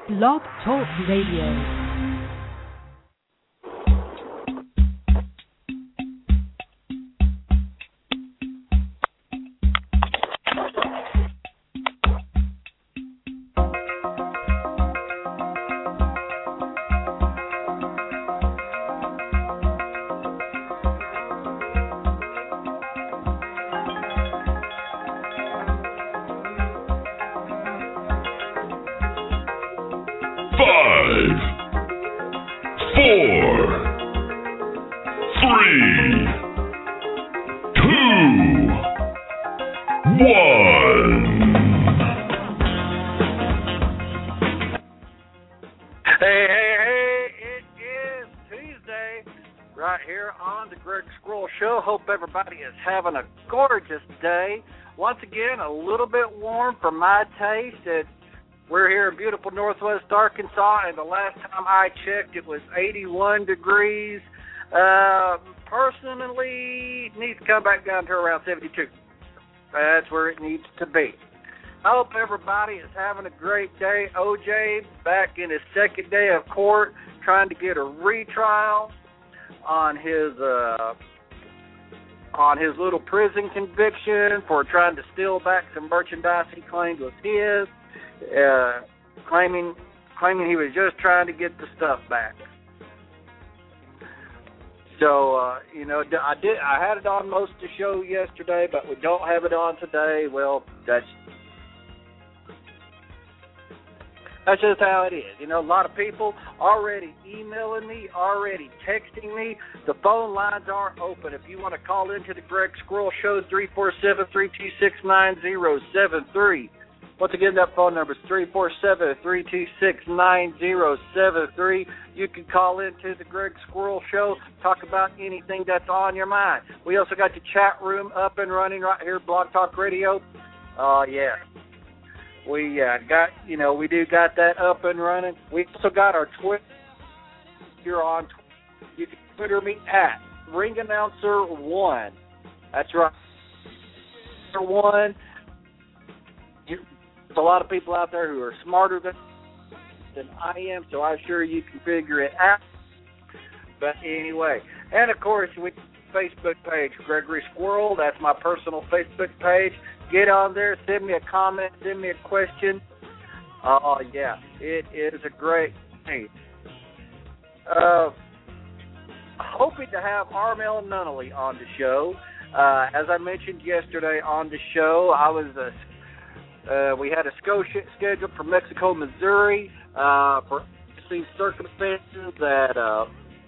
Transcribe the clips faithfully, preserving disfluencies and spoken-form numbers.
Blog Talk Radio. Having a gorgeous day. Once again, a little bit warm for my taste. It, we're here in beautiful Northwest Arkansas, and the last time I checked, it was eighty-one degrees. Uh, personally, it needs to come back down to around seventy-two. That's where it needs to be. I hope everybody is having a great day. O J back in his second day of court, trying to get a retrial on his uh, on his little prison conviction for trying to steal back some merchandise he claimed was his, uh, claiming claiming he was just trying to get the stuff back. So, uh, you know, I did I had it on most of the show yesterday, but we don't have it on today. Well, that's That's just how it is. You know, a lot of people already emailing me, already texting me. The phone lines are open. If you want to call into the Greg Squirrel Show, three four seven, three two six, nine zero seven three. Once again, that phone number is three four seven, three two six, nine zero seven three. You can call into the Greg Squirrel Show, talk about anything that's on your mind. We also got the chat room up and running right here at Blog Talk Radio. Oh, uh, yeah. We uh, got, you know, we do got that up and running. We also got our Twitter. You're on Twitter. You can Twitter me at Ring Announcer One. That's right. One. There's a lot of people out there who are smarter than, than I am, so I'm sure you can figure it out. But anyway, and of course, we Facebook page, Gregory Squirrel. That's my personal Facebook page. Get on there, send me a comment, send me a question. Oh, uh, yeah, it is a great thing. Uh, hoping to have Armel Nunnally on the show. Uh, as I mentioned yesterday on the show, I was uh, uh, we had a sco- scheduled for Mexico, Missouri, uh, for some circumstances that uh,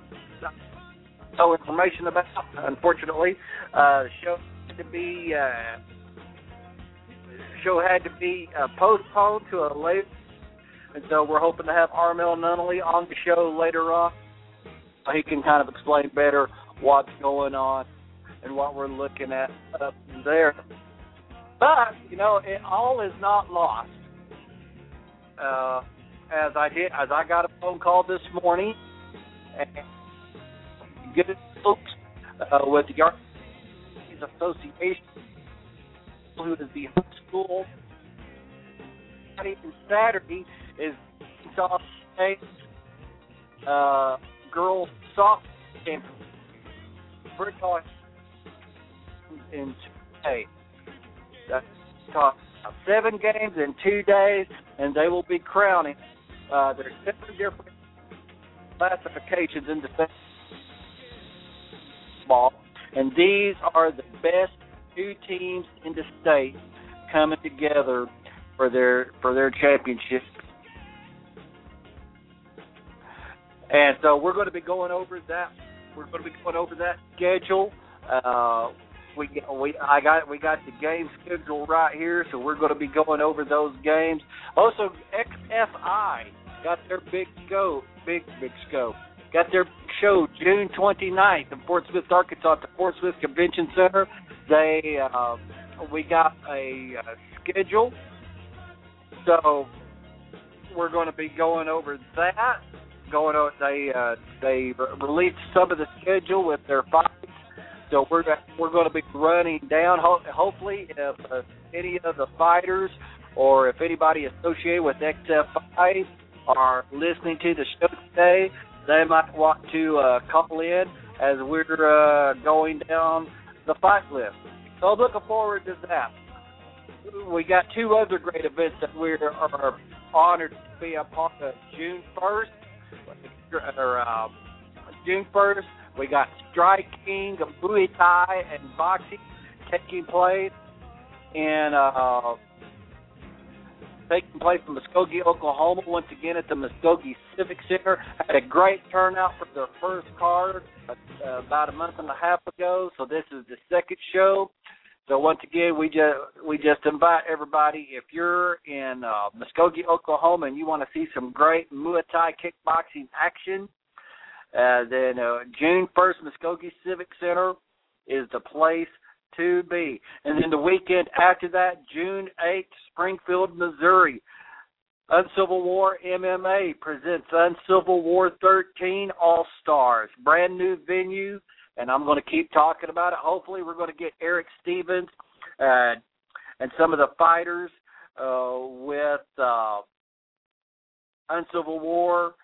no information about. Unfortunately, uh, the show had to be. Uh, show had to be uh, postponed to a later, and so we're hoping to have Armel Nunnally on the show later on so he can kind of explain better what's going on and what we're looking at up there. But, you know, it all is not lost. Uh, as I did, as I got a phone call this morning, and get it, folks, uh, with the Arkansas Association, who is the high school. Friday and Saturday is Arkansas State uh, girls softball game. We're talking in two days. That's talking about seven games in two days, and they will be crowning. Uh, there's seven different classifications in the ball, and these are the best two teams in the state coming together for their for their championship. And so we're going to be going over that. We're going to be going over that schedule. Uh, we we I got we got the game schedule right here, so we're going to be going over those games. Also, X F I got their big scope, big big scope. Got their show June twenty-ninth in Fort Smith, Arkansas, at the Fort Smith Convention Center. They, uh, we got a uh, schedule, so we're going to be going over that. Going over, they uh, they released some of the schedule with their fights, so we're we're going to be running down. Ho- hopefully, if uh, any of the fighters or if anybody associated with X F I are listening to the show today, they might want to uh, call in as we're uh, going down the fight list. So looking forward to that. We got two other great events that we are honored to be a part of. June first, or uh, June first, we got Strike King of Muay Thai and boxing taking place in uh, taking place in Muskogee, Oklahoma. Once again at the Muskogee Civic Center. Had a great turnout for their first card uh, about a month and a half ago. So this is the second show. So once again, we just we just invite everybody, if you're in uh, Muskogee, Oklahoma, and you want to see some great Muay Thai kickboxing action, uh, then uh, June first, Muskogee Civic Center is the place to be. And then the weekend after that, June eighth, Springfield, Missouri, Uncivil War M M A presents Uncivil War thirteen All-Stars, brand new venue. And I'm going to keep talking about it. Hopefully we're going to get Eric Stevens uh, and some of the fighters uh, with uh, Uncivil War,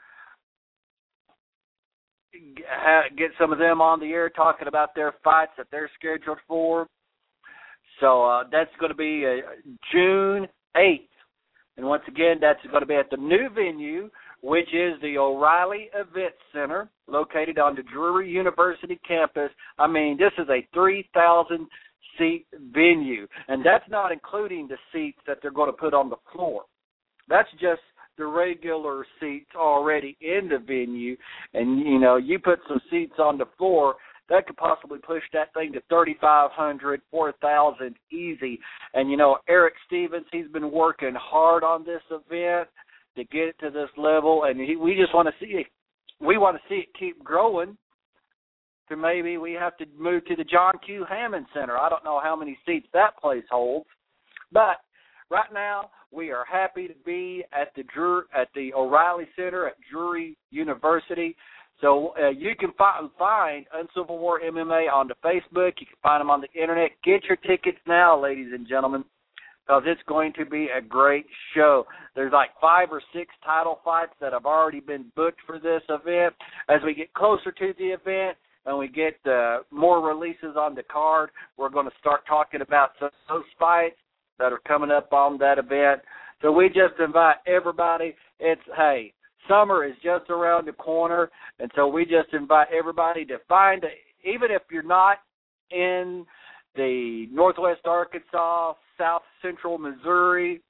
get some of them on the air talking about their fights that they're scheduled for. So uh, that's going to be uh, June eighth. And once again, that's going to be at the new venue, which is the O'Reilly Event Center, located on the Drury University campus. I mean, this is a three thousand seat venue, and that's not including the seats that they're going to put on the floor. That's just the regular seats already in the venue, and, you know, you put some seats on the floor, that could possibly push that thing to thirty-five hundred, four thousand easy. And, you know, Eric Stevens, he's been working hard on this event to get it to this level, and he, we just want to see it. We want to see it keep growing. To maybe we have to move to the John Q. Hammond Center. I don't know how many seats that place holds, but right now we are happy to be at the Drew, at the O'Reilly Center at Drury University. So uh, you can find, find Uncivil War M M A on the Facebook. You can find them on the internet. Get your tickets now, ladies and gentlemen, because it's going to be a great show. There's like five or six title fights that have already been booked for this event. As we get closer to the event and we get uh, more releases on the card, we're going to start talking about some of those fights that are coming up on that event. So we just invite everybody. It's, hey, summer is just around the corner, and so we just invite everybody to find, even if you're not in the Northwest Arkansas, South Central Missouri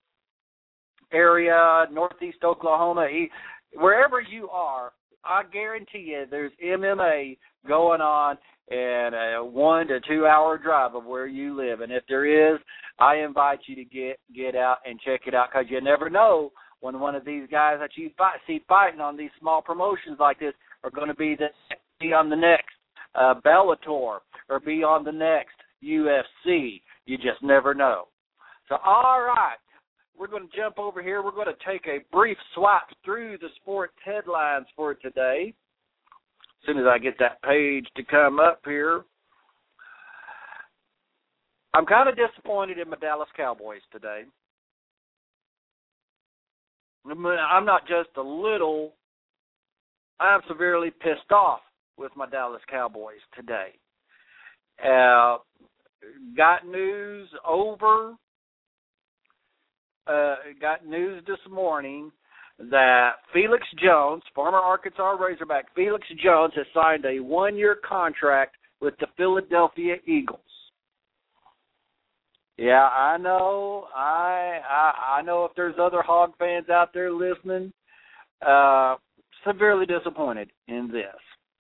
area, Northeast Oklahoma, wherever you are, I guarantee you there's M M A going on in a one to two hour drive of where you live. And if there is, I invite you to get get out and check it out, because you never know when one of these guys that you fight, see fighting on these small promotions like this are going to be, the, be on the next uh, Bellator or be on the next U F C. You just never know. So, all right, we're going to jump over here. We're going to take a brief swipe through the sports headlines for today. As soon as I get that page to come up here. I'm kind of disappointed in my Dallas Cowboys today. I'm not just a little, I'm severely pissed off with my Dallas Cowboys today. Uh, got news over, uh, got news this morning that Felix Jones, former Arkansas Razorback, Felix Jones has signed a one-year contract with the Philadelphia Eagles. Yeah, I know. I, I I know if there's other Hog fans out there listening, uh, severely disappointed in this.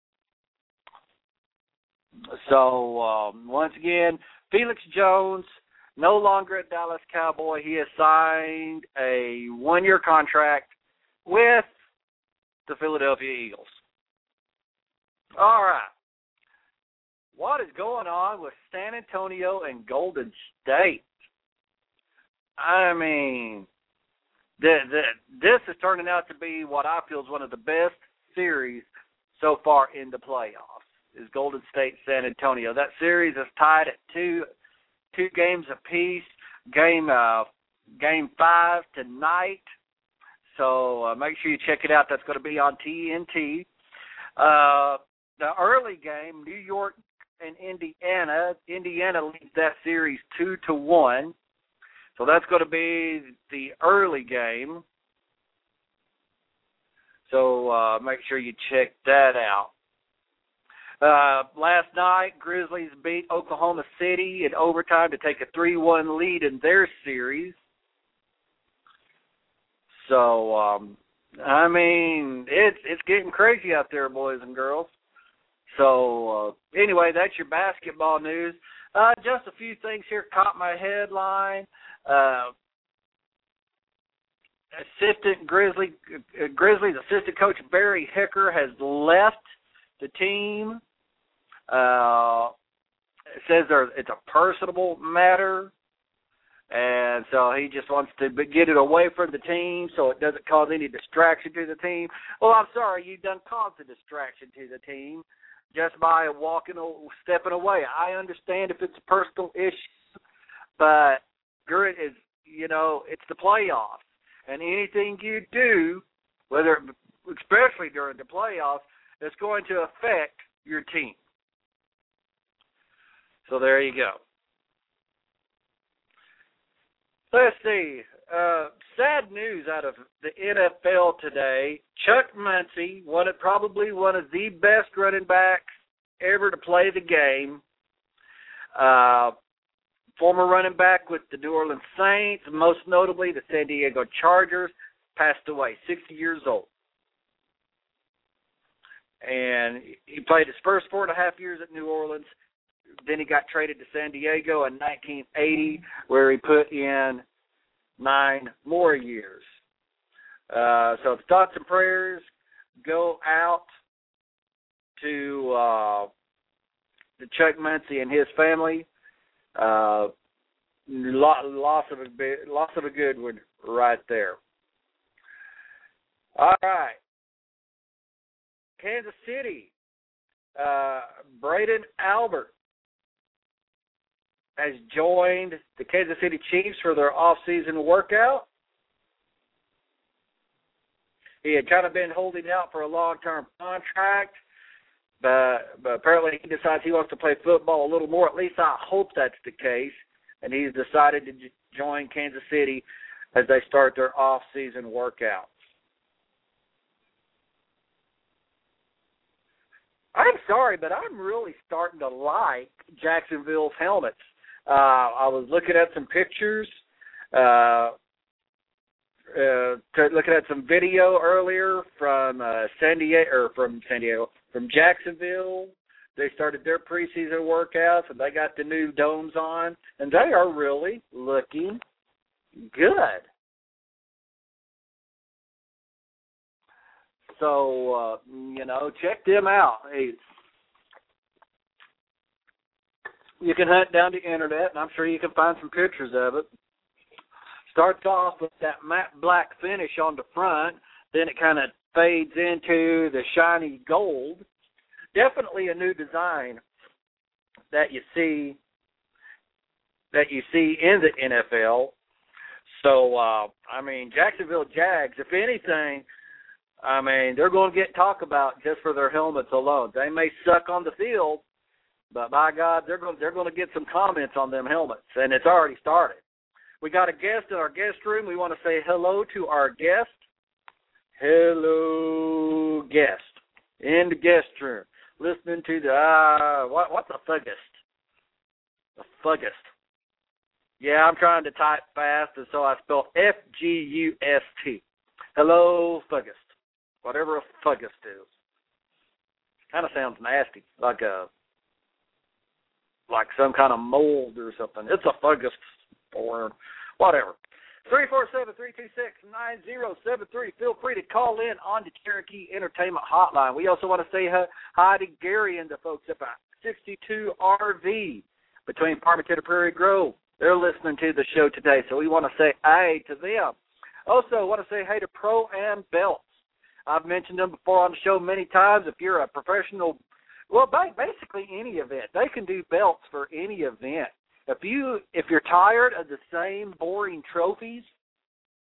So, um, once again, Felix Jones, no longer a Dallas Cowboy. He has signed a one-year contract with the Philadelphia Eagles. All right. What is going on with San Antonio and Golden State? I mean, the, the, this is turning out to be what I feel is one of the best series so far in the playoffs, is Golden State San Antonio. That series is tied at two two games apiece. Game uh, game five tonight. So uh, make sure you check it out. That's going to be on T N T. Uh, the early game, New York and Indiana. Indiana leads that series two to one. So that's going to be the early game. So uh, make sure you check that out. Uh, last night, Grizzlies beat Oklahoma City in overtime to take a three one lead in their series. So, um, I mean, it's it's getting crazy out there, boys and girls. So, uh, anyway, that's your basketball news. Uh, just a few things here caught my headline. Uh, assistant Grizzly, uh, Grizzlies assistant coach Barry Hicker has left the team. Uh, it says there, it's a personal matter, and so he just wants to get it away from the team so it doesn't cause any distraction to the team. Well, I'm sorry, you done caused a distraction to the team just by walking, stepping away. I understand if it's a personal issue, but it's, you know, it's the playoffs, and anything you do, whether especially during the playoffs, it's going to affect your team. So there you go. Let's see. Uh, sad news out of the N F L today. Chuck Muncie, one of, probably one of the best running backs ever to play the game. Uh, former running back with the New Orleans Saints, most notably the San Diego Chargers, passed away, sixty years old. And he played his first four and a half years at New Orleans. Then he got traded to San Diego in nineteen eighty, where he put in nine more years. Uh, so the thoughts and prayers go out to uh, the Chuck Muncie and his family. Uh, loss of a loss of a good one right there. All right, Kansas City. Uh, Braden Albert has joined the Kansas City Chiefs for their off-season workout. He had kind of been holding out for a long-term contract, but, but apparently he decides he wants to play football a little more. At least I hope that's the case. And he's decided to j- join Kansas City as they start their off-season workouts. I'm sorry, but I'm really starting to like Jacksonville's helmets. Uh, I was looking at some pictures, uh, uh, looking at some video earlier from uh, San Diego, or from San Diego, from Jacksonville. They started their preseason workouts, and they got the new domes on, and they are really looking good. So, uh, you know, check them out. Hey, you can hunt down the internet, and I'm sure you can find some pictures of it. Starts off with that matte black finish on the front, then it kind of fades into the shiny gold. Definitely a new design that you see that you see in the N F L. So, uh, I mean, Jacksonville Jags, if anything, I mean, they're going to get talk about just for their helmets alone. They may suck on the field, but by God, they're going they're going to get some comments on them helmets, and it's already started. We got a guest in our guest room. We want to say hello to our guest. Hello, guest, in the guest room, listening to the uh, what what's a fuggist? A fuggist. Yeah, I'm trying to type fast, and so I spelled F G U S T. Hello, fuggist. Whatever a fuggist is. Kind of sounds nasty, like a like some kind of mold or something. It's a fungus or whatever. three four seven, three two six, nine zero seven three. Feel free to call in on the Cherokee Entertainment Hotline. We also want to say hi to Gary and the folks up at sixty-two R V between Farmington and Prairie Grove. They're listening to the show today, so we want to say hi to them. Also, want to say hi to Pro-Am Belts. I've mentioned them before on the show many times. If you're a professional, well, basically any event, they can do belts for any event. If you if you're tired of the same boring trophies,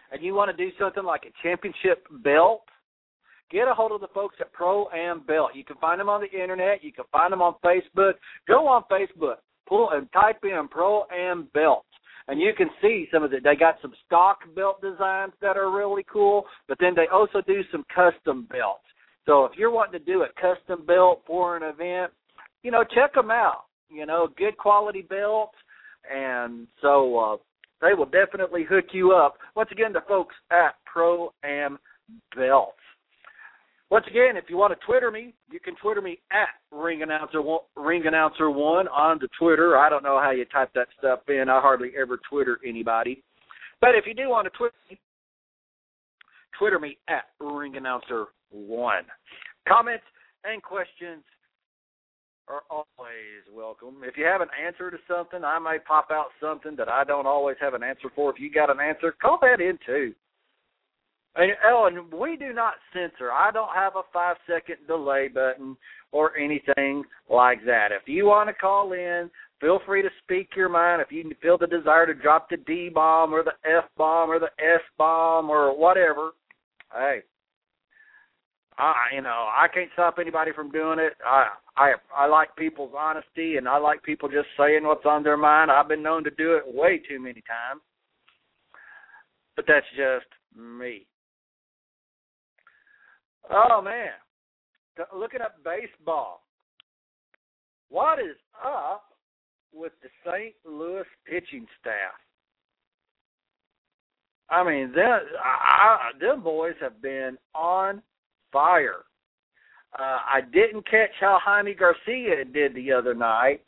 and you want to do something like a championship belt, get a hold of the folks at Pro-Am Belt. You can find them on the internet. You can find them on Facebook. Go on Facebook, pull and type in Pro-Am Belt, and you can see some of the. They got some stock belt designs that are really cool, but then they also do some custom belts. So if you're wanting to do a custom belt for an event, you know, check them out. You know, good quality belts, and so uh, they will definitely hook you up. Once again, the folks at Pro-Am Belt. Once again, if you want to Twitter me, you can Twitter me at Ring Announcer One, Ring Announcer One on the Twitter. I don't know how you type that stuff in. I hardly ever Twitter anybody. But if you do want to Twitter me, Twitter me at Ring Announcer One. Comments and questions are always welcome. If you have an answer to something, I may pop out something that I don't always have an answer for. If you got an answer, call that in too. And, oh, and we do not censor. I don't have a five-second delay button or anything like that. If you want to call in, feel free to speak your mind. If you feel the desire to drop the D-bomb or the F-bomb or the S-bomb or whatever, hey, I, you know, I can't stop anybody from doing it. I, I, I like people's honesty, and I like people just saying what's on their mind. I've been known to do it way too many times, but that's just me. Oh, man. Looking at baseball. What is up with the Saint Louis pitching staff? I mean, them, I, them boys have been on fire. Uh, I didn't catch how Jaime Garcia did the other night,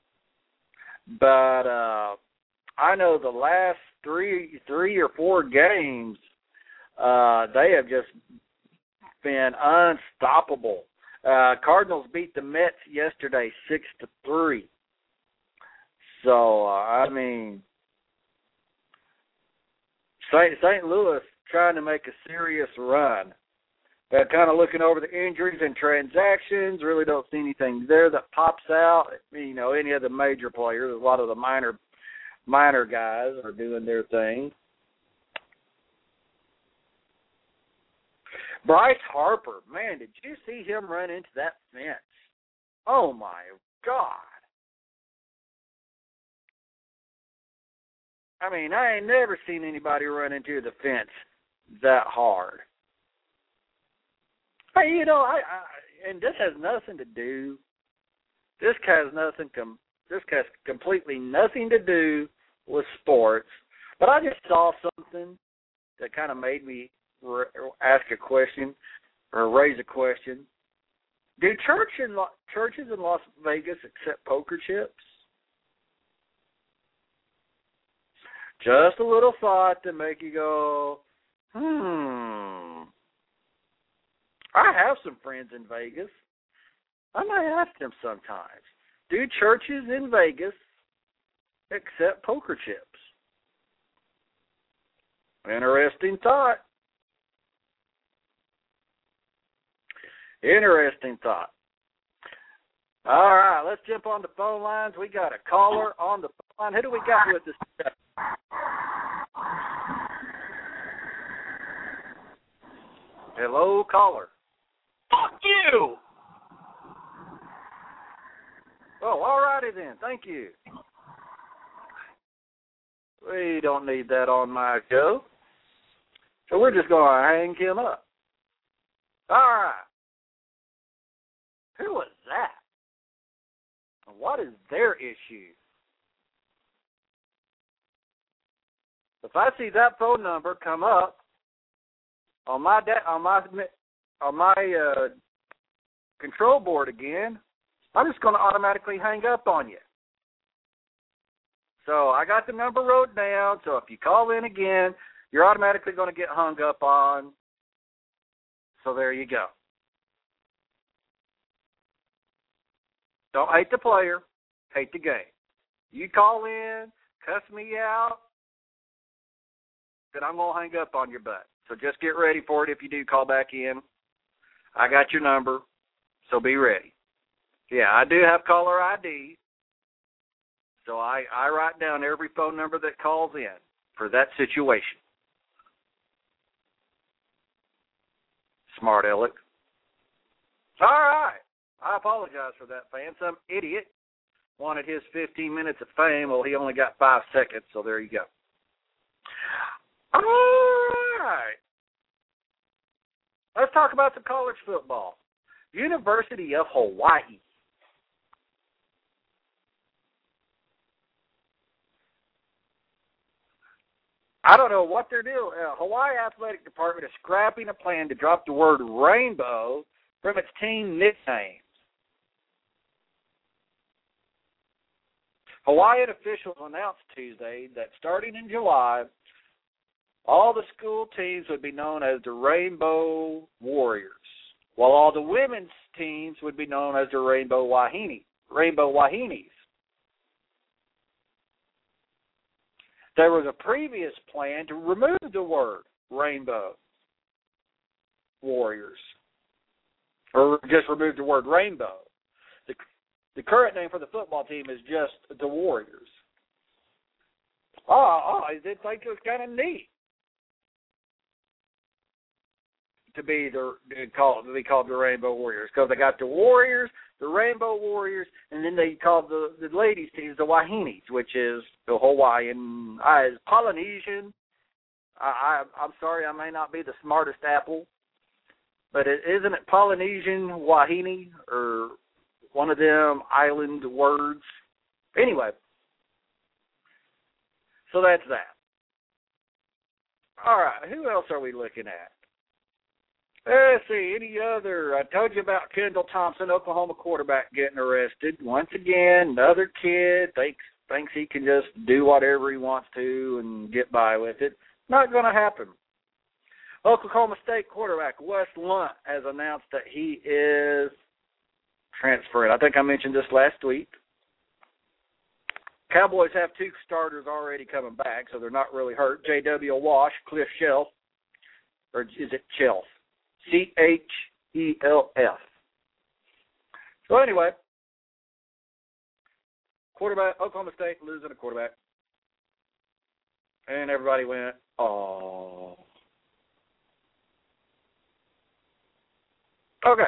but uh, I know the last three, three or four games, uh, they have just been unstoppable. Uh, Cardinals beat the Mets yesterday six to three. So uh, I mean, Saint Saint Louis trying to make a serious run. Uh, kind of looking over the injuries and transactions, really don't see anything there that pops out. You know, any of the major players, a lot of the minor minor guys are doing their thing. Bryce Harper, man, did you see him run into that fence? Oh, my God. I mean, I ain't never seen anybody run into the fence that hard. Hey, you know, I, I and this has nothing to do, this has nothing, com, this has completely nothing to do with sports, but I just saw something that kind of made me ask a question or raise a question. Do church in, churches in Las Vegas accept poker chips? Just a little thought to make you go, hmm. I have some friends in Vegas. I might ask them sometimes. Do churches in Vegas accept poker chips? Interesting thought. Interesting thought. All right, let's jump on the phone lines. We got a caller on the phone line. Who do we got with us? Hello, caller. Fuck you! Oh, all righty then. Thank you. We don't need that on my show. So we're just going to hang him up. All right. Who was that? And what is their issue? If I see that phone number come up on my da- on my on my uh, control board again, I'm just going to automatically hang up on you. So I got the number wrote down, so if you call in again, you're automatically going to get hung up on. So there you go. Don't hate the player, hate the game. You call in, cuss me out, then I'm going to hang up on your butt. So just get ready for it if you do call back in. I got your number, so be ready. Yeah, I do have caller I D, so I, I write down every phone number that calls in for that situation. Smart aleck. All right. I apologize for that, fan. Some idiot wanted his fifteen minutes of fame. Well, he only got five seconds, so there you go. All right. Let's talk about some college football. University of Hawaii. I don't know what they're doing. Uh, Hawaii Athletic Department is scrapping a plan to drop the word rainbow from its team nicknames. Hawaiian officials announced Tuesday that starting in July, all the school teams would be known as the Rainbow Warriors, while all the women's teams would be known as the Rainbow Wahine, Rainbow Wahinis. There was a previous plan to remove the word Rainbow Warriors, or just remove the word Rainbow. The, the current name for the football team is just the Warriors. Oh, oh I did think it was kind of neat to be the to call to be called the Rainbow Warriors, because they got the Warriors, the Rainbow Warriors, and then they called the, the ladies teams the Wahinis, which is the Hawaiian, uh, Polynesian. I, I I'm sorry, I may not be the smartest apple, but it, isn't it Polynesian Wahine or one of them island words? Anyway, so that's that. All right, who else are we looking at? Let's see, any other? I told you about Kendall Thompson, Oklahoma quarterback, getting arrested. Once again, another kid thinks thinks he can just do whatever he wants to and get by with it. Not going to happen. Oklahoma State quarterback Wes Lunt has announced that he is transferring. I think I mentioned this last week. Cowboys have two starters already coming back, so they're not really hurt. J W. Wash, Cliff Shelf, or is it Shelf? C H E L F. So anyway, quarterback, Oklahoma State losing a quarterback. And everybody went, oh. Okay.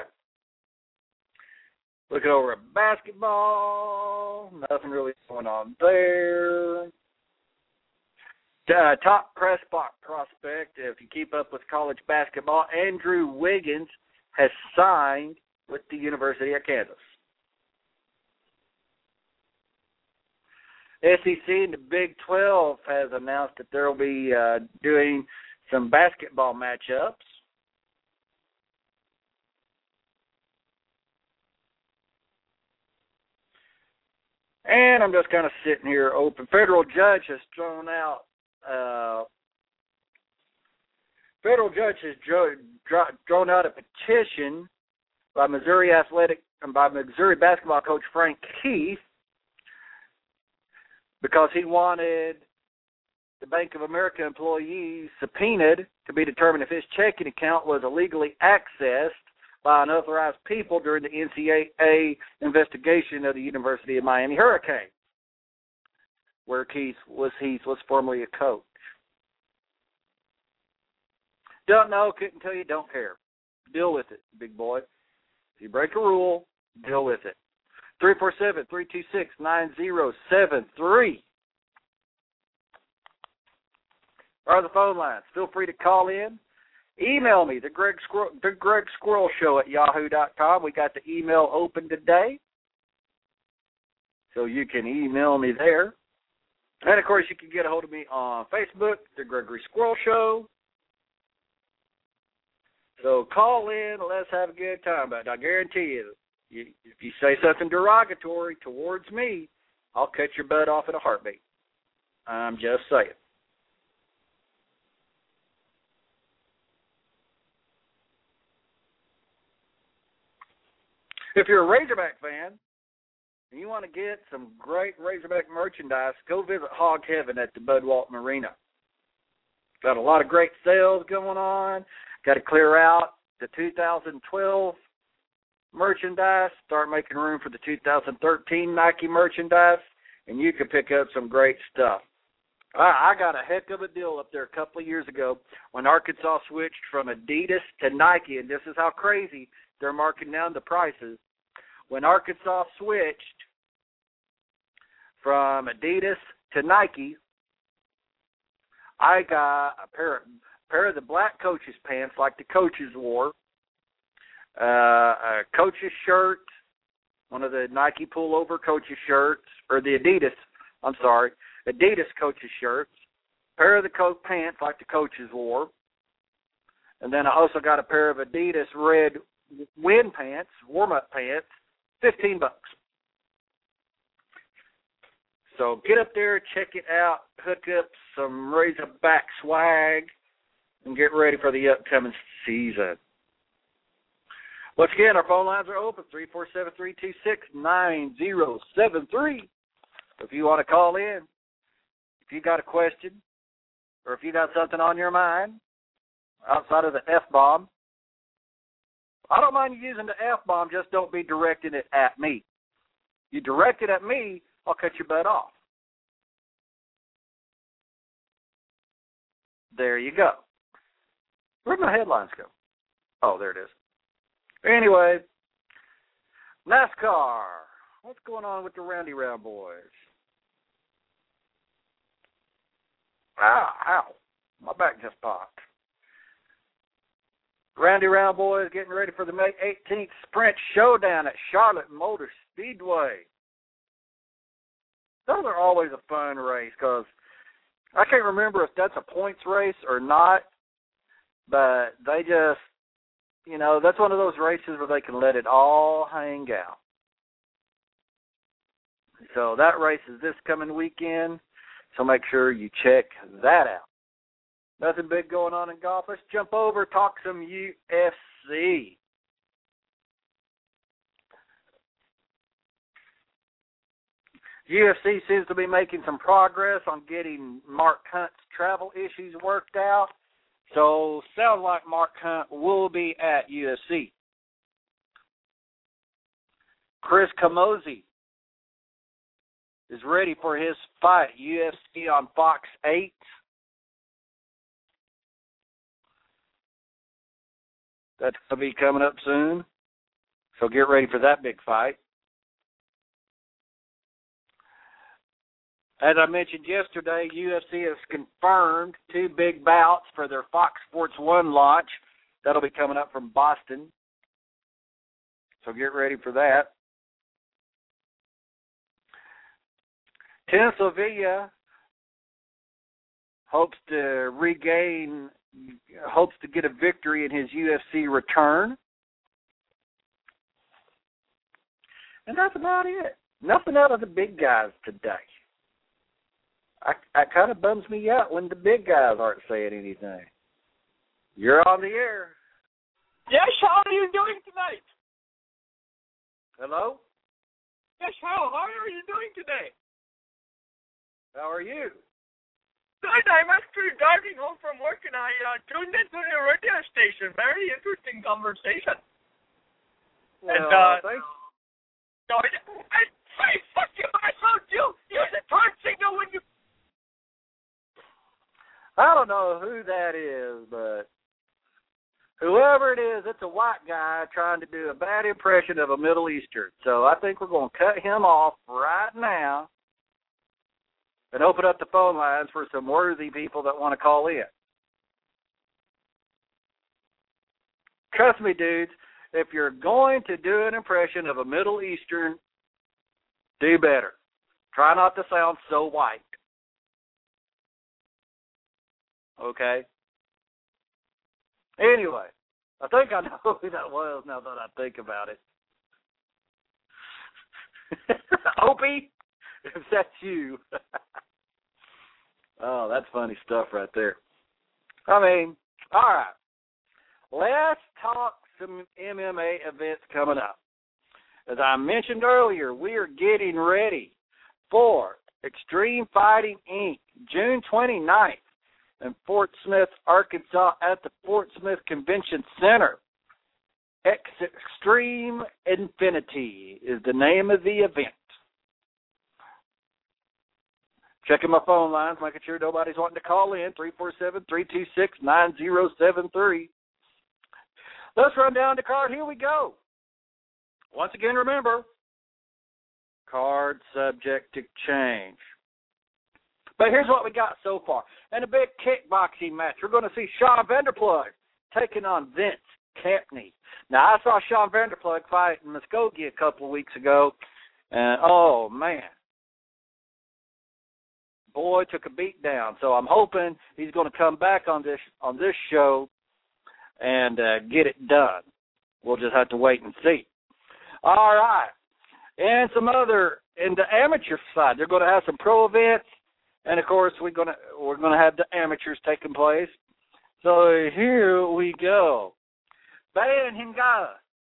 Looking over at basketball, nothing really going on there. Uh, top press prospect, if you keep up with college basketball, Andrew Wiggins has signed with the University of Kansas. S E C and the Big twelve has announced that they'll be uh, doing some basketball matchups. And I'm just kind of sitting here open. Federal judge has thrown out Uh, federal judge has dro- dro- drawn out a petition by Missouri athletic and by Missouri basketball coach Frank Keith because he wanted the Bank of America employees subpoenaed to be determined if his checking account was illegally accessed by unauthorized people during the N C double A investigation of the University of Miami Hurricane, where Keith was Heath was formerly a coach. Don't know, couldn't tell you, don't care. Deal with it, big boy. If you break a rule, deal with it. three four seven, three two six, nine zero seven three are the phone lines. Feel free to call in. Email me, the Greg Squirrel, the Greg Squirrel Show at yahoo dot com. We got the email open today, so you can email me there. And, of course, you can get a hold of me on Facebook, The Gregory Squirrel Show. So call in and let's have a good time. But I guarantee you, you, if you say something derogatory towards me, I'll cut your butt off in a heartbeat. I'm just saying. If you're a Razorback fan and you want to get some great Razorback merchandise, go visit Hog Heaven at the Bud Walton Arena. Got a lot of great sales going on. Got to clear out the two thousand twelve merchandise, start making room for the two thousand thirteen Nike merchandise, and you can pick up some great stuff. I got a heck of a deal up there a couple of years ago when Arkansas switched from Adidas to Nike, and this is how crazy they're marking down the prices. When Arkansas switched from Adidas to Nike, I got a pair of, pair of the black coaches pants like the coaches wore, uh, a coach's shirt, one of the Nike pullover coach's shirts, or the Adidas, I'm sorry, Adidas coaches shirts, pair of the coat pants like the coaches wore, and then I also got a pair of Adidas red wind pants, warm-up pants, fifteen bucks. So get up there, check it out, hook up some Razorback swag, and get ready for the upcoming season. Once again, our phone lines are open, three four seven, three two six, nine zero seven three. If you want to call in, if you got a question, or if you got something on your mind outside of the F-bomb, I don't mind you using the F-bomb, just don't be directing it at me. You direct it at me, I'll cut your butt off. There you go. Where'd my headlines go? Oh, there it is. Anyway, NASCAR. What's going on with the Roundy Round Boys? Ow, ow. My back just popped. Roundy Round Boys getting ready for the May eighteenth Sprint Showdown at Charlotte Motor Speedway. Those are always a fun race because I can't remember if that's a points race or not, but they just, you know, that's one of those races where they can let it all hang out. So that race is this coming weekend, so make sure you check that out. Nothing big going on in golf. Let's jump over, talk some U F C. U F C seems to be making some progress on getting Mark Hunt's travel issues worked out. So sounds like Mark Hunt will be at U F C. Chris Camozzi is ready for his fight, U F C on Fox eight. That's going to be coming up soon. So get ready for that big fight. As I mentioned yesterday, U F C has confirmed two big bouts for their Fox Sports one launch. That'll be coming up from Boston. So get ready for that. Tennis Sevilla hopes to regain, hopes to get a victory in his U F C return. And that's about it. Nothing out of the big guys today. I, I kind of bums me out when the big guys aren't saying anything. You're on the air. Yes, how are you doing tonight? Hello? Yes, how, how are you doing today? How are you? Good, I'm actually driving home from work and I uh, tuned into the radio station. Very interesting conversation. Well, and, uh, thanks. So I, I, I, fuck you, I told you, use the turn signal when you... I don't know who that is, but whoever it is, it's a white guy trying to do a bad impression of a Middle Eastern. So I think we're going to cut him off right now and open up the phone lines for some worthy people that want to call in. Trust me, dudes, if you're going to do an impression of a Middle Eastern, do better. Try not to sound so white. Okay? Anyway, I think I know who that was now that I think about it. Opie, if that's you. Oh, that's funny stuff right there. I mean, all right. Let's talk some M M A events coming up. As I mentioned earlier, we are getting ready for Extreme Fighting Incorporated, June twenty-ninth in Fort Smith, Arkansas at the Fort Smith Convention Center. Extreme Infinity is the name of the event. Checking my phone lines, making sure nobody's wanting to call in, three four seven, three two six, nine zero seven three. Let's run down the card. Here we go. Once again, remember, card subject to change. But here's what we got so far. In a big kickboxing match, we're going to see Sean Vanderplug taking on Vince Kempney. Now, I saw Sean Vanderplug fight in Muskogee a couple of weeks ago, and oh, man. Boy took a beat down. So I'm hoping he's going to come back on this on this show and uh, get it done. We'll just have to wait and see. All right. And some other, in the amateur side, they're going to have some pro events. And, of course, we're going to we're going to have the amateurs taking place. So here we go. Bayan Hingai.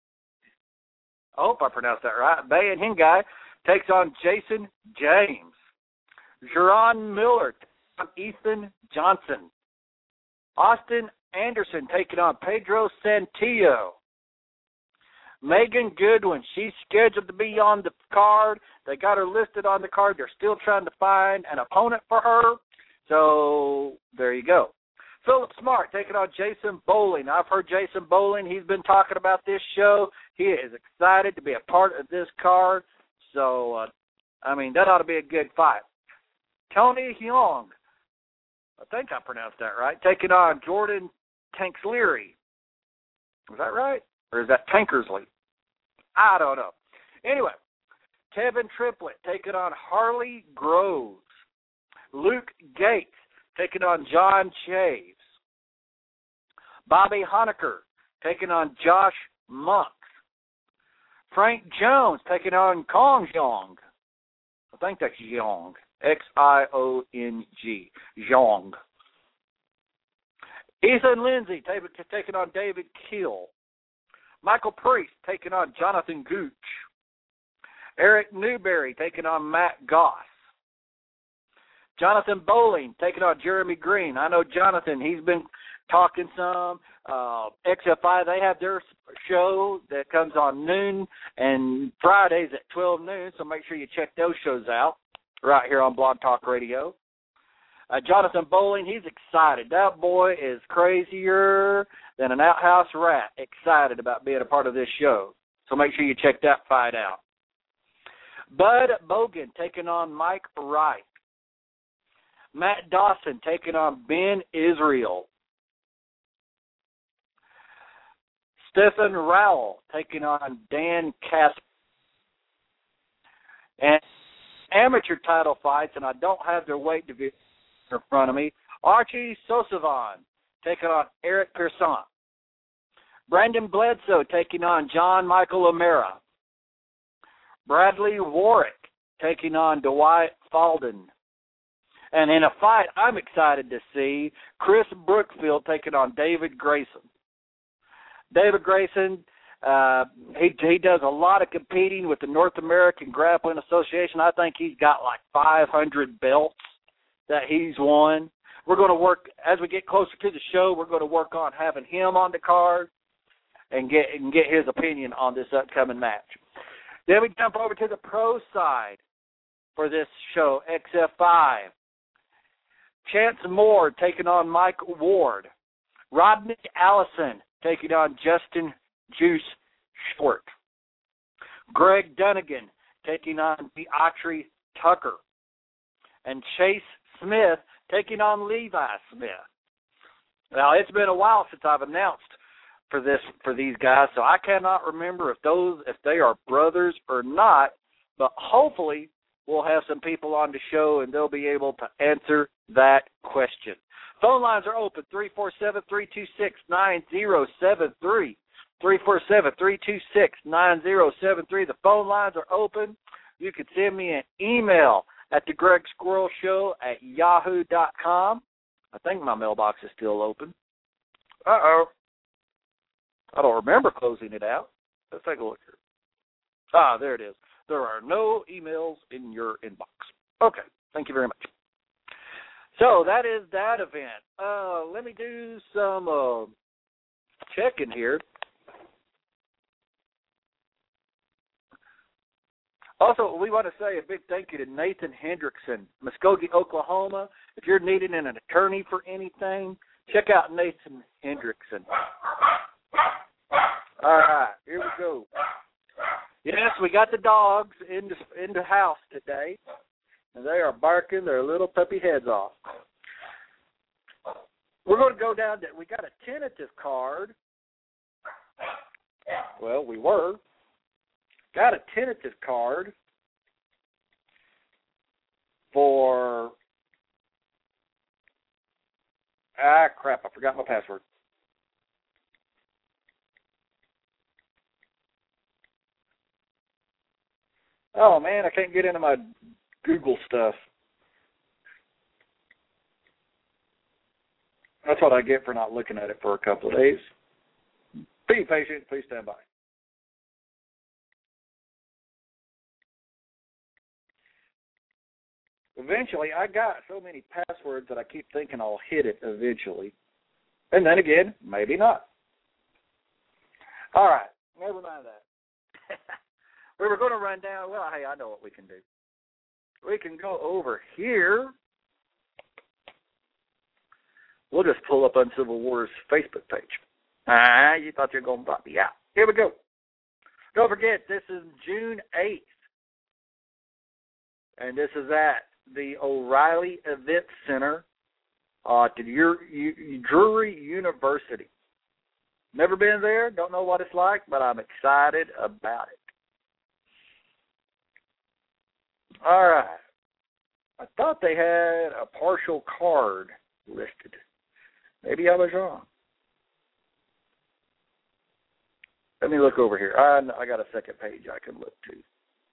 I hope I pronounced that right. Bayan Hingai takes on Jason James. Jerron Miller taking on Ethan Johnson. Austin Anderson taking on Pedro Santillo. Megan Goodwin, she's scheduled to be on the card. They got her listed on the card. They're still trying to find an opponent for her. So there you go. Philip Smart taking on Jason Bowling. I've heard Jason Bowling. He's been talking about this show. He is excited to be a part of this card. So, uh, I mean, that ought to be a good fight. Tony Young, I think I pronounced that right, taking on Jordan Tanksleary. Was that right? Or is that Tankersley? I don't know. Anyway, Kevin Triplett taking on Harley Groves. Luke Gates taking on John Chaves. Bobby Honecker taking on Josh Monks. Frank Jones taking on Kong Jong. I think that's Jong. X I O N G. Jong. Ethan Lindsay taking on David Keel. Michael Priest taking on Jonathan Gooch. Eric Newberry taking on Matt Goss. Jonathan Bowling taking on Jeremy Green. I know Jonathan, he's been talking some. Uh, X F I, they have their show that comes on noon and Fridays at twelve noon, so make sure you check those shows out right here on Blog Talk Radio. Uh, Jonathan Bowling, he's excited. That boy is crazier than an outhouse rat, excited about being a part of this show. So make sure you check that fight out. Bud Bogan taking on Mike Wright. Matt Dawson taking on Ben Israel. Stephen Rowell taking on Dan Casper. And amateur title fights, and I don't have their weight division in front of me. Archie Sosavan taking on Eric Pearson. Brandon Bledsoe taking on John Michael O'Mara. Bradley Warwick taking on Dwight Falden. And in a fight I'm excited to see, Chris Brookfield taking on David Grayson. David Grayson, uh, he he does a lot of competing with the North American Grappling Association. I think he's got like five hundred belts that he's won. We're going to work, as we get closer to the show, we're going to work on having him on the card and get and get his opinion on this upcoming match. Then we jump over to the pro side for this show, X F I. Chance Moore taking on Mike Ward. Rodney Allison taking on Justin Juice Short. Greg Dunnigan taking on Beatrice Tucker. And Chase Smith taking on Levi Smith. Now, it's been a while since I've announced for this for these guys, so I cannot remember if those if they are brothers or not, but hopefully we'll have some people on the show and they'll be able to answer that question. Phone lines are open, three four seven, three two six, nine zero seven three. three four seven, three two six, nine zero seven three. The phone lines are open. You can send me an email at the Greg Squirrel Show at yahoo dot com. I think my mailbox is still open. Uh-oh. I don't remember closing it out. Let's take a look here. Ah, there it is. There are no emails in your inbox. Okay. Thank you very much. So that is that event. Uh, let me do some uh, checking here. Also, we want to say a big thank you to Nathan Hendrickson, Muskogee, Oklahoma. If you're needing an attorney for anything, check out Nathan Hendrickson. All right, here we go. Yes, we got the dogs in the, in the house today, and they are barking their little puppy heads off. We're going to go down to, we got a tentative card. Well, we were. Got a tentative card for, ah, crap, I forgot my password. Oh, man, I can't get into my Google stuff. That's what I get for not looking at it for a couple of days. Be patient. Please stand by. Eventually, I got so many passwords that I keep thinking I'll hit it eventually. And then again, maybe not. All right, never mind that. We were going to run down, well, hey, I know what we can do. We can go over here. We'll just pull up Uncivil War's Facebook page. Ah, you thought you were going to bop me out. Here we go. Don't forget, this is June eighth. And this is at the O'Reilly Event Center uh, at the Drury University. Never been there, don't know what it's like, but I'm excited about it. All right. I thought they had a partial card listed. Maybe I was wrong. Let me look over here. I, I got a second page I can look to.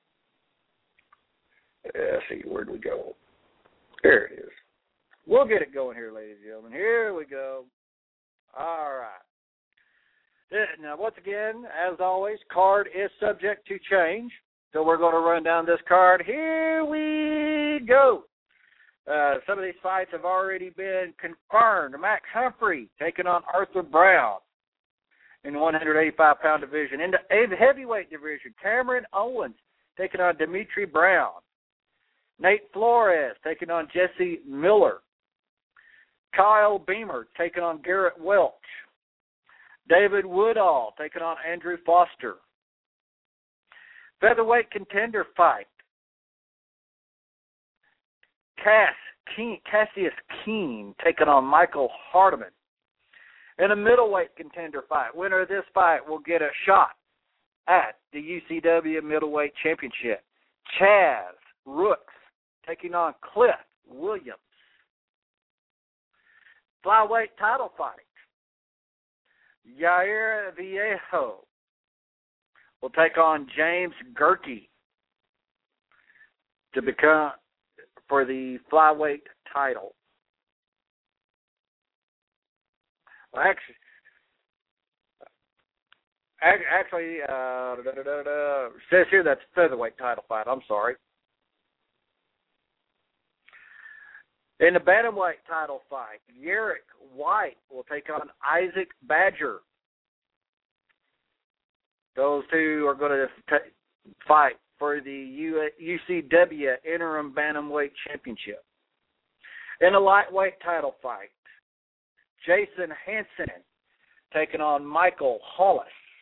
Let's see, where'd we go? There it is. We'll get it going here, ladies and gentlemen. Here we go. All right. Now, once again, as always, card is subject to change. So we're going to run down this card. Here we go. Uh, some of these fights have already been confirmed. Max Humphrey taking on Arthur Brown in the one eighty-five pound division. In the heavyweight division, Cameron Owens taking on Dimitri Brown. Nate Flores taking on Jesse Miller. Kyle Beamer taking on Garrett Welch. David Woodall taking on Andrew Foster. Featherweight contender fight. Cass Keen, Cassius Keene taking on Michael Hardiman. In a middleweight contender fight, winner of this fight will get a shot at the U C W Middleweight Championship. Chaz Rooks taking on Cliff Williams. Flyweight title fight. Yair Viejo will take on James Gerke to become for the flyweight title. Well, actually, actually, uh, da, da, da, da, says here that's featherweight title fight. I'm sorry. In the bantamweight title fight, Yerrick White will take on Isaac Badger. Those two are going to t- fight for the U- UCW Interim Bantamweight Championship. In a lightweight title fight, Jason Hansen taking on Michael Hollis.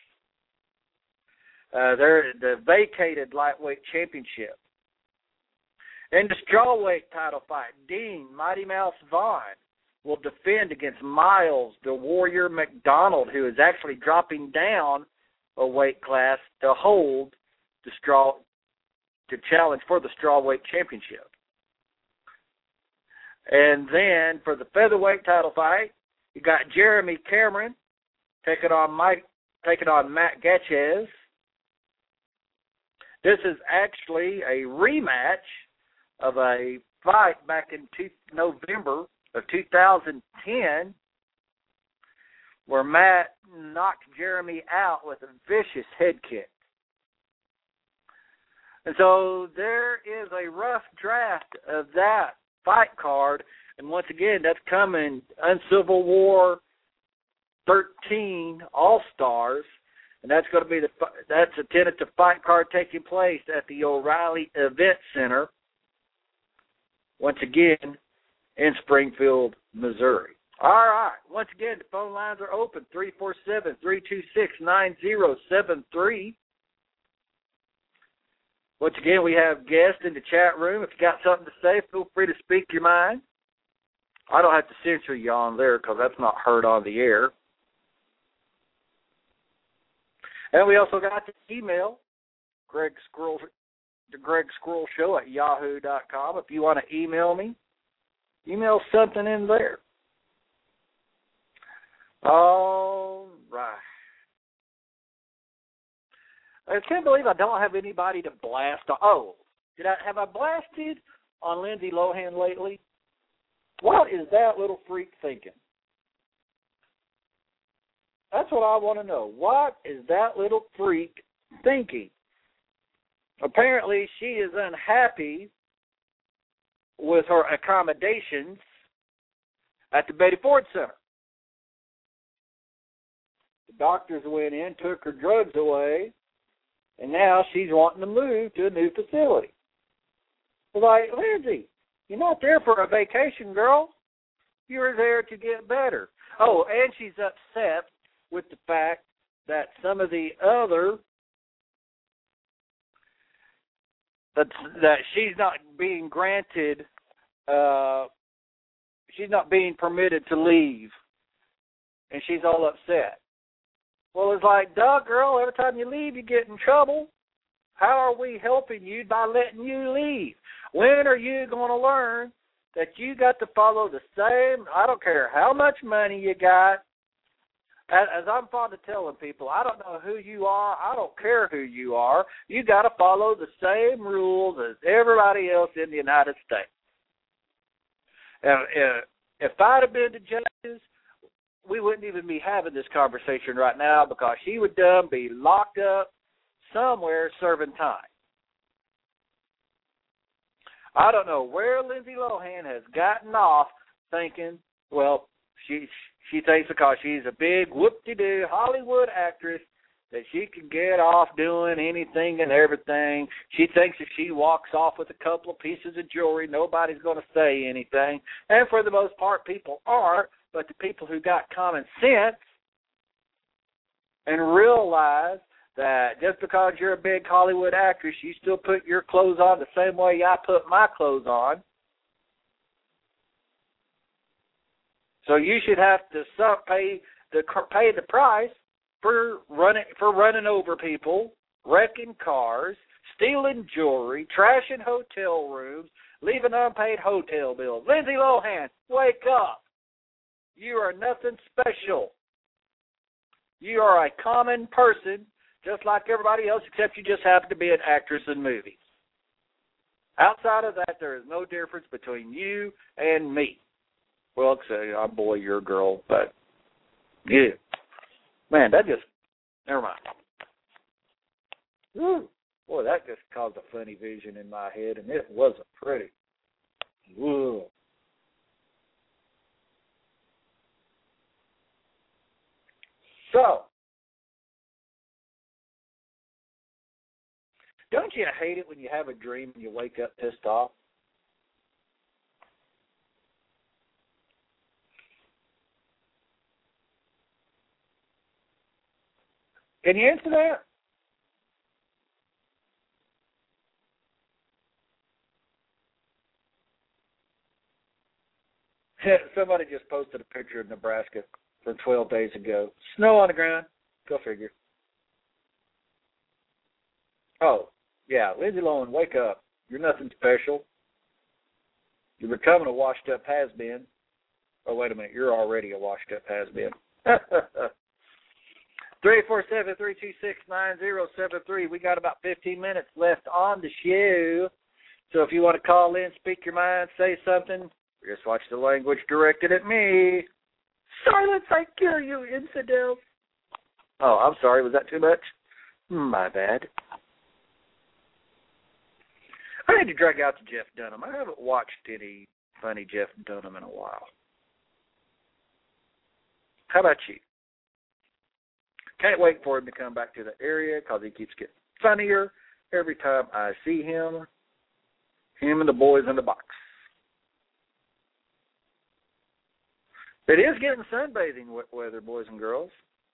Uh, they're the vacated lightweight championship. In the strawweight title fight, Dean Mighty Mouse Vaughn will defend against Miles the Warrior McDonald, who is actually dropping down a weight class to hold the straw to challenge for the strawweight championship. And then for the featherweight title fight, you got Jeremy Cameron taking on Mike, taking on Matt Gatchez. This is actually a rematch of a fight back in two, November of two thousand ten, where Matt knocked Jeremy out with a vicious head kick. And so there is a rough draft of that fight card. And once again, that's coming Uncivil War thirteen All-Stars. and that's going to be the that's a tentative fight card taking place at the O'Reilly Event Center, once again in Springfield, Missouri. All right. Once again, the phone lines are open, three four seven, three two six, nine zero seven three. Once again, we have guests in the chat room. If you got something to say, feel free to speak your mind. I don't have to censor you on there because that's not heard on the air. And we also got the email, Greg Squirrel, the Greg Squirrel Show at yahoo dot com. If you want to email me, email something in there. All right. I can't believe I don't have anybody to blast. Oh, did I have I blasted on Lindsay Lohan lately? What is that little freak thinking? That's what I want to know. What is that little freak thinking? Apparently, she is unhappy with her accommodations at the Betty Ford Center. The doctors went in, took her drugs away, and now she's wanting to move to a new facility. I was like, Lindsay, you're not there for a vacation, girl. You're there to get better. Oh, and she's upset with the fact that some of the other, that, that she's not being granted, uh, she's not being permitted to leave, and she's all upset. Well, it's like, duh, girl, every time you leave, you get in trouble. How are we helping you by letting you leave? When are you going to learn that you got to follow the same, I don't care how much money you got. As, as I'm fond of telling people, I don't know who you are. I don't care who you are. You got to follow the same rules as everybody else in the United States. And, uh, if I'd have been the judges, we wouldn't even be having this conversation right now because she would done be locked up somewhere serving time. I don't know where Lindsay Lohan has gotten off thinking, well, she she thinks because she's a big whoop-de-doo Hollywood actress that she can get off doing anything and everything. She thinks if she walks off with a couple of pieces of jewelry, nobody's going to say anything. And for the most part, people aren't. But the people who got common sense and realize that just because you're a big Hollywood actress, you still put your clothes on the same way I put my clothes on. So you should have to pay the pay the price for running for running over people, wrecking cars, stealing jewelry, trashing hotel rooms, leaving unpaid hotel bills. Lindsay Lohan, wake up. You are nothing special. You are a common person, just like everybody else, except you just happen to be an actress in movies. Outside of that, there is no difference between you and me. Well, say I'm a boy, you're a girl, but yeah. Man, that just, never mind. Woo. Boy, that just caused a funny vision in my head, and it wasn't pretty. Woo. So, don't you hate it when you have a dream and you wake up pissed off? Can you answer that? Somebody just posted a picture of Nebraska from twelve days ago. Snow on the ground. Go figure. Oh, yeah, Lindsay Lohan, wake up. You're nothing special. You're becoming a washed-up has-been. Oh, wait a minute. You're already a washed-up has-been. three four seven, three two six, nine zero seven three. We got about fifteen minutes left on the show. So if you want to call in, speak your mind, say something, just watch the language directed at me. Silence, I kill you, infidels. Oh, I'm sorry. Was that too much? My bad. I need to drag out to Jeff Dunham. I haven't watched any funny Jeff Dunham in a while. How about you? Can't wait for him to come back to the area because he keeps getting funnier every time I see him. Him and the boys in the box. It is getting sunbathing weather, boys and girls.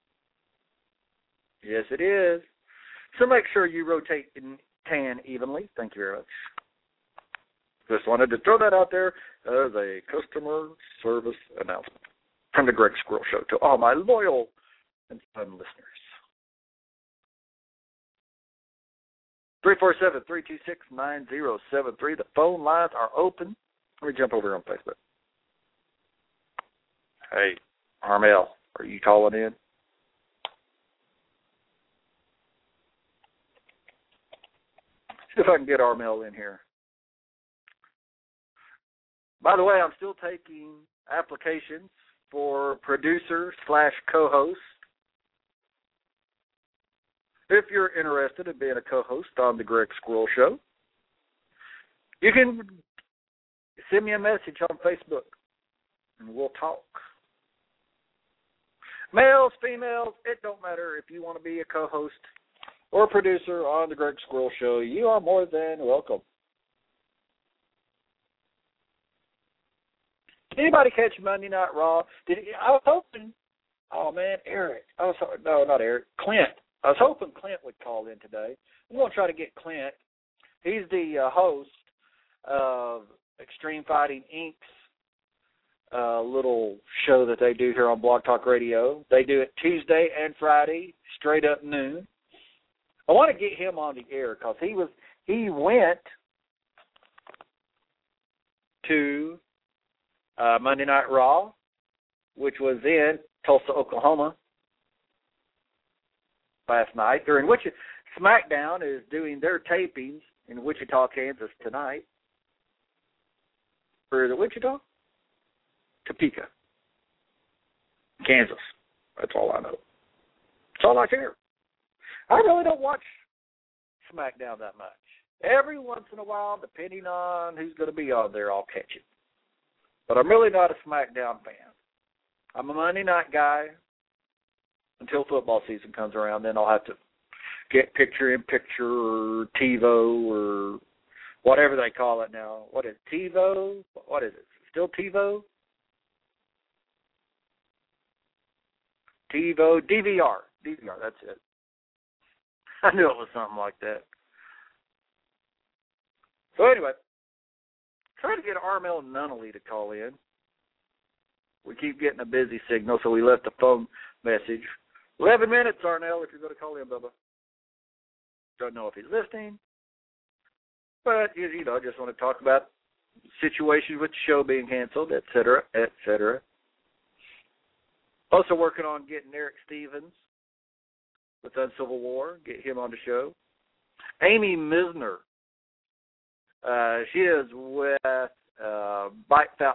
Yes, it is. So make sure you rotate and tan evenly. Thank you very much. Just wanted to throw that out there as a customer service announcement from the Greg Squirrel Show to all my loyal and fun listeners. three four seven, three two six, nine zero seven three. The phone lines are open. Let me jump over here on Facebook. Hey, Armel, are you calling in? See if I can get Armel in here. By the way, I'm still taking applications for producer slash co-host. If you're interested in being a co-host on the Greg Squirrel Show, you can send me a message on Facebook, and we'll talk. Males, females, it don't matter. If you want to be a co-host or a producer on the Greg Squirrel Show, you are more than welcome. Did anybody catch Monday Night Raw? Did he, I was hoping, oh man, Eric. I was no, not Eric. Clint. I was hoping Clint would call in today. I'm going to try to get Clint. He's the uh, host of Extreme Fighting Incorporated's uh, little show that they do here on Blog Talk Radio. They do it Tuesday and Friday, straight up noon. I want to get him on the air because he was he went to uh, Monday Night Raw, which was in Tulsa, Oklahoma, last night. During which SmackDown is doing their tapings in Wichita, Kansas tonight. Or is it Wichita? Topeka, Kansas. That's all I know. That's all I care. I really don't watch SmackDown that much. Every once in a while, depending on who's going to be on there, I'll catch it. But I'm really not a SmackDown fan. I'm a Monday night guy until football season comes around. Then I'll have to get picture-in-picture or TiVo or whatever they call it now. What is it, TiVo? What is it? Still TiVo? TiVo, D V R. D V R, that's it. I knew it was something like that. So anyway, try to get Armel Nunnally to call in. We keep getting a busy signal, so we left a phone message. Eleven minutes, Arnell, if you're going to call in, Bubba. Don't know if he's listening, but you know, just want to talk about situations with the show being canceled, et cetera, et cetera. Also working on getting Eric Stevens with Uncivil War, get him on the show. Amy Misner, uh, she is with uh, Bike Bout,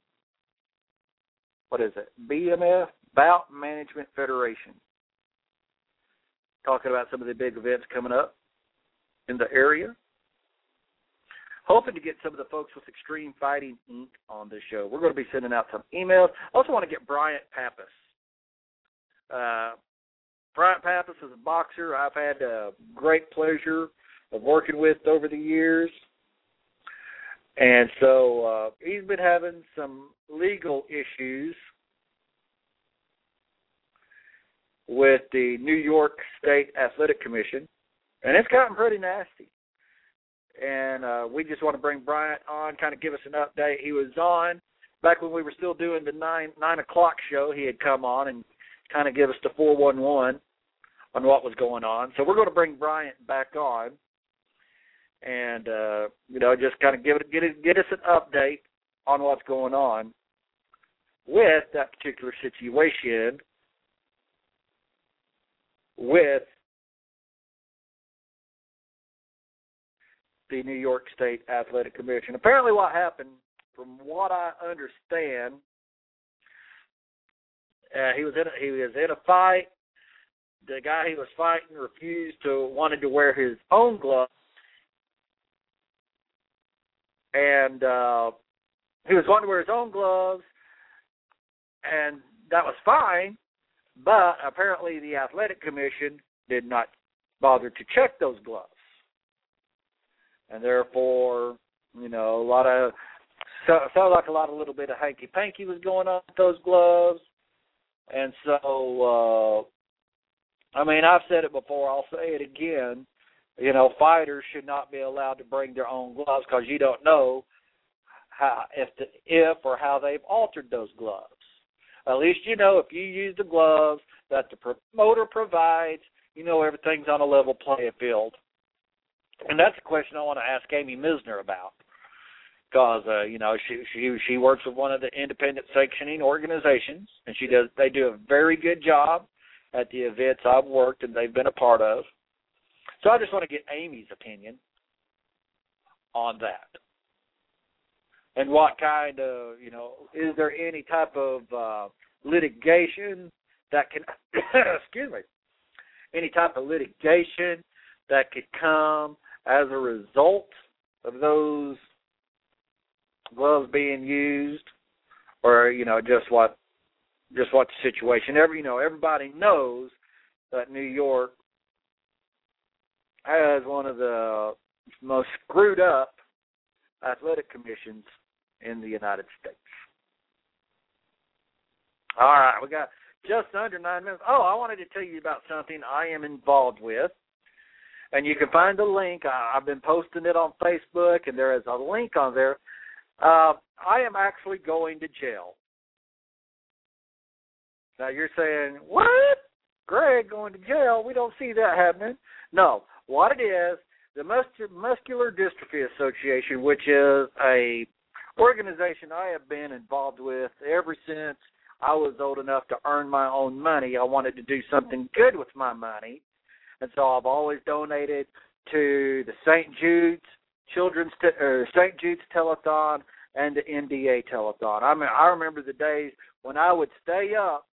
what is it? B M F, Bout Management Federation. Talking about some of the big events coming up in the area. Hoping to get some of the folks with Extreme Fighting Incorporated on this show. We're going to be sending out some emails. Also want to get Bryant Pappas. Uh, Bryant Pappas is a boxer I've had a great pleasure of working with over the years. And so uh, he's been having some legal issues with the New York State Athletic Commission, and it's gotten pretty nasty. And uh, we just want to bring Bryant on, kind of give us an update. He was on back when we were still doing the nine nine o'clock show. He had come on and kind of give us the four one one on what was going on. So we're going to bring Bryant back on, and uh, you know, just kind of give it get it get us an update on what's going on with that particular situation with the New York State Athletic Commission. Apparently what happened, from what I understand, uh, he was in a, he was in a fight. The guy he was fighting refused to, wanted to wear his own gloves. And uh, he was wanting to wear his own gloves, and that was fine. But apparently the athletic commission did not bother to check those gloves. And therefore, you know, a lot of, so, sounds like a lot of little bit of hanky-panky was going on with those gloves. And so, uh, I mean, I've said it before, I'll say it again. You know, fighters should not be allowed to bring their own gloves because you don't know how, if, the, if or how they've altered those gloves. At least you know if you use the gloves that the promoter provides, you know everything's on a level playing field. And that's a question I want to ask Amy Misner about. Because, uh, you know, she, she she works with one of the independent sanctioning organizations, and she does. They do a very good job at the events I've worked and they've been a part of. So I just want to get Amy's opinion on that. And what kind of, you know, is there any type of uh, litigation that can, excuse me, any type of litigation that could come as a result of those gloves being used, or, you know, just what, just what the situation, every, you know, everybody knows that New York has one of the most screwed up athletic commissions in the United States. All right, we got just under nine minutes. Oh, I wanted to tell you about something I am involved with, and you can find the link. I, I've been posting it on Facebook, and there is a link on there. Uh, I am actually going to jail. Now, you're saying, what? Greg going to jail? We don't see that happening. No, what it is, the Muscular Dystrophy Association, which is a organization I have been involved with ever since I was old enough to earn my own money. I wanted to do something good with my money, and so I've always donated to the Saint Jude's Children's te- or Saint Jude's Telethon and the N D A Telethon. I mean, I remember the days when I would stay up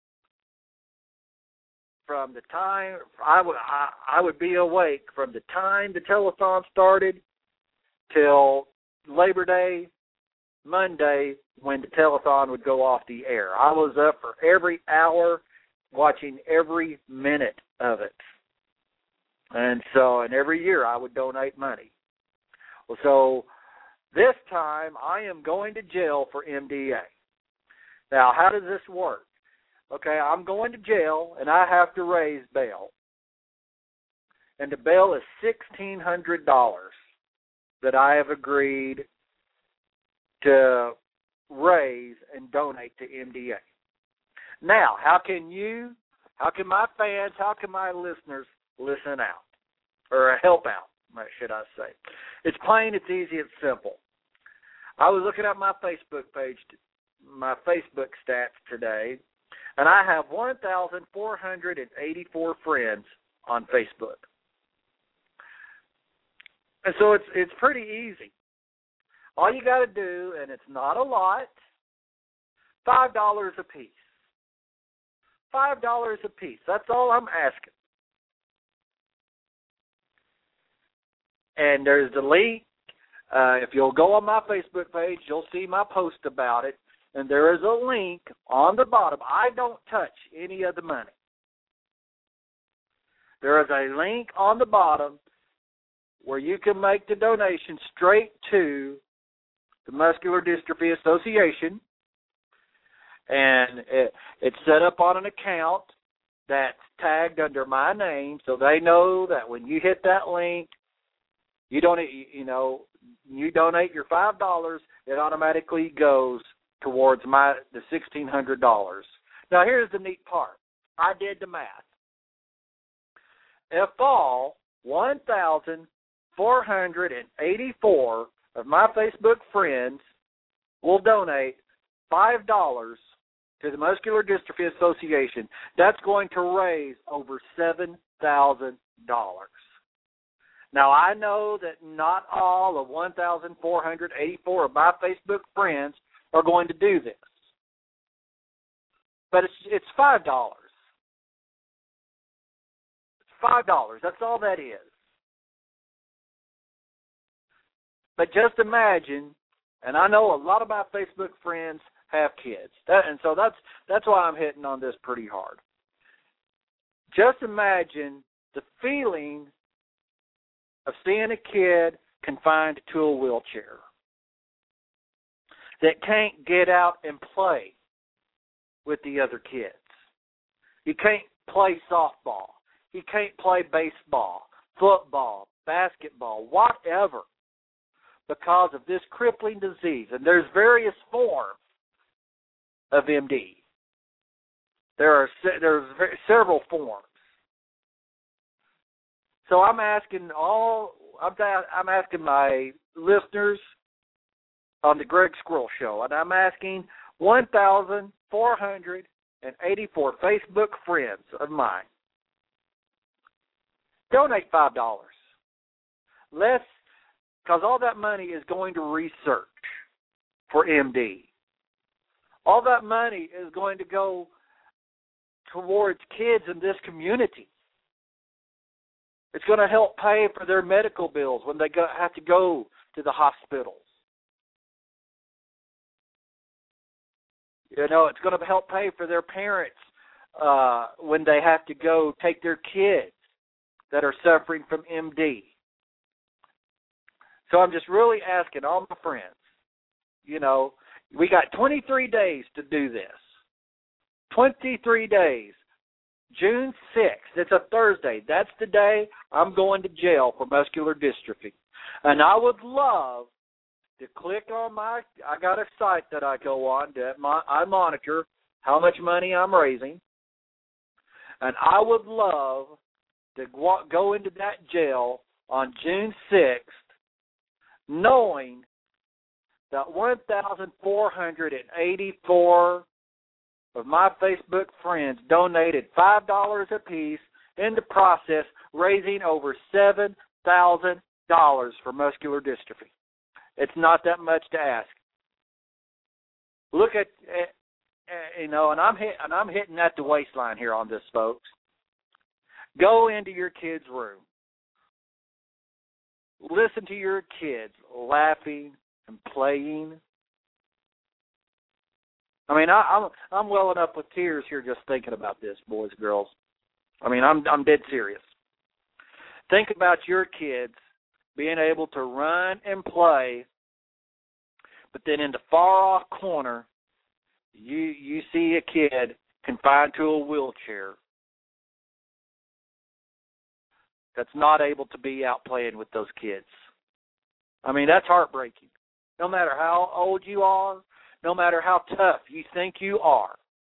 from the time I would I, I would be awake from the time the telethon started till Labor Day, Monday, when the telethon would go off the air. I was up for every hour, watching every minute of it. And so, and every year I would donate money. Well, so this time I am going to jail for M D A. Now, how does this work? Okay, I'm going to jail, and I have to raise bail. And the bail is sixteen hundred dollars that I have agreed to raise and donate to M D A. Now, how can you, how can my fans, how can my listeners listen out, or help out, should I say? It's plain, it's easy, it's simple. I was looking at my Facebook page, my Facebook stats today, and I have one thousand four hundred eighty-four friends on Facebook. And so it's it's pretty easy. All you got to do, and it's not a lot, five dollars a piece. five dollars a piece. That's all I'm asking. And there's the link. Uh, if you'll go on my Facebook page, you'll see my post about it. And there is a link on the bottom. I don't touch any of the money. There is a link on the bottom where you can make the donation straight to the Muscular Dystrophy Association. And it, it's set up on an account that's tagged under my name, so they know that when you hit that link, you don't, you know, you donate your five dollars, it automatically goes towards my the sixteen hundred dollars. Now, here's the neat part. I did the math. If all one thousand four hundred eighty-four of my Facebook friends will donate five dollars to the Muscular Dystrophy Association, that's going to raise over seven thousand dollars. Now, I know that not all of one thousand four hundred eighty-four of my Facebook friends are going to do this. But it's it's five dollars. It's five dollars. That's all that is. But just imagine, and I know a lot of my Facebook friends have kids, that, and so that's that's why I'm hitting on this pretty hard. just imagine the feeling of seeing a kid confined to a wheelchair that can't get out and play with the other kids. He can't play softball. He can't play baseball, football, basketball, whatever, because of this crippling disease. And there's various forms of M D. There are there's several forms. So I'm asking all I'm I'm asking my listeners on the Greg Squirrel Show, and I'm asking one thousand four hundred eighty-four Facebook friends of mine, donate five dollars. Let's, because all that money is going to research for M D. All that money is going to go towards kids in this community. It's going to help pay for their medical bills when they go, have to go to the hospitals. You know, it's going to help pay for their parents uh, when they have to go take their kids that are suffering from M D. So I'm just really asking all my friends, you know, we got twenty-three days to do this. twenty-three days. June sixth, it's a Thursday. That's the day I'm going to jail for muscular dystrophy. And I would love to click on my, I got a site that I go on that my, I monitor how much money I'm raising. And I would love to go into that jail on June sixth knowing that one thousand four hundred eighty-four of my Facebook friends donated five dollars apiece in the process, raising over seven thousand dollars for muscular dystrophy. It's not that much to ask. Look at, uh, you know, and I'm hit, and I'm hitting at the waistline here on this, folks. Go into your kid's room. Listen to your kids laughing and playing. I mean, I, I'm I'm welling up with tears here just thinking about this, boys and girls. I mean, I'm I'm dead serious. Think about your kids being able to run and play, but then in the far off corner, you you see a kid confined to a wheelchair that's not able to be out playing with those kids. I mean, that's heartbreaking. No matter how old you are, no matter how tough you think you are,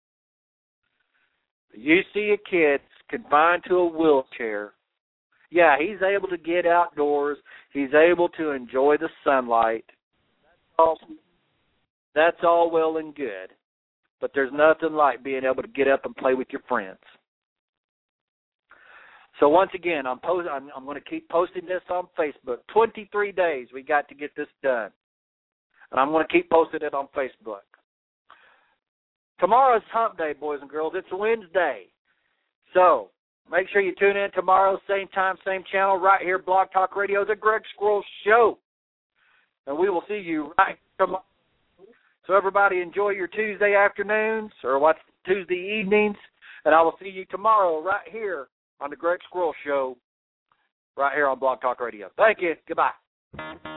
you see a kid confined to a wheelchair. Yeah, he's able to get outdoors. He's able to enjoy the sunlight. That's all, that's all well and good. But there's nothing like being able to get up and play with your friends. So once again, I'm, post- I'm, I'm going to keep posting this on Facebook. twenty-three days we got to get this done. And I'm going to keep posting it on Facebook. Tomorrow's hump day, boys and girls. It's Wednesday. So make sure you tune in tomorrow, same time, same channel, right here, Blog Talk Radio, The Greg Squirrel Show. And we will see you right tomorrow. So everybody enjoy your Tuesday afternoons or what's Tuesday evenings. And I will see you tomorrow right here on The Greg Squirrel Show, right here on Blog Talk Radio. Thank you. Goodbye.